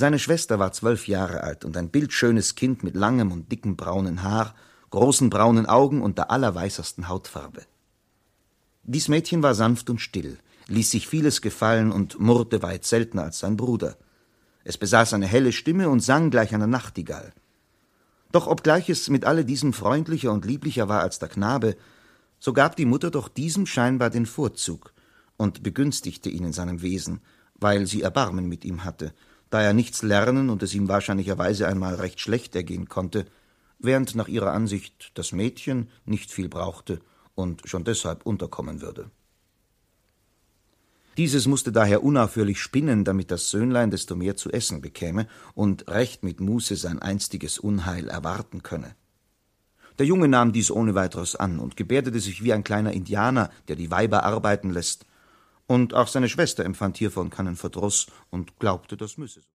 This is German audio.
Seine Schwester war 12 Jahre alt und ein bildschönes Kind mit langem und dickem braunen Haar, großen braunen Augen und der allerweißersten Hautfarbe. Dies Mädchen war sanft und still, ließ sich vieles gefallen und murrte weit seltener als sein Bruder. Es besaß eine helle Stimme und sang gleich einer Nachtigall. Doch obgleich es mit alle diesem freundlicher und lieblicher war als der Knabe, so gab die Mutter doch diesem scheinbar den Vorzug und begünstigte ihn in seinem Wesen, weil sie Erbarmen mit ihm hatte, da er nichts lernen und es ihm wahrscheinlicherweise einmal recht schlecht ergehen konnte, während nach ihrer Ansicht das Mädchen nicht viel brauchte und schon deshalb unterkommen würde. Dieses musste daher unaufhörlich spinnen, damit das Söhnlein desto mehr zu essen bekäme und recht mit Muße sein einstiges Unheil erwarten könne. Der Junge nahm dies ohne weiteres an und gebärdete sich wie ein kleiner Indianer, der die Weiber arbeiten lässt, und auch seine Schwester empfand hiervon keinen Verdruss und glaubte, das müsse so.